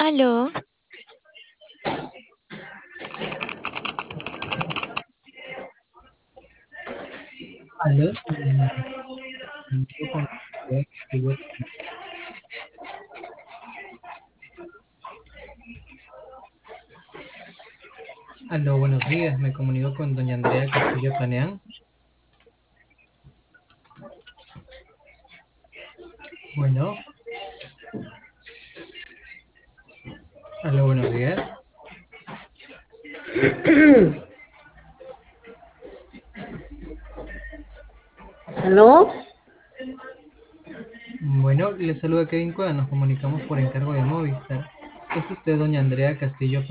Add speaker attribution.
Speaker 1: Aló,
Speaker 2: Aló, con Castillo. Aló, buenos días. Me comunico con doña Andrea Castillo Taneán. Bueno, aló, buenos días.
Speaker 3: ¿Aló?
Speaker 2: Bueno, le saluda Kevin Cueva. Nos comunicamos por encargo de Movistar. ¿Es usted doña Andrea Castillo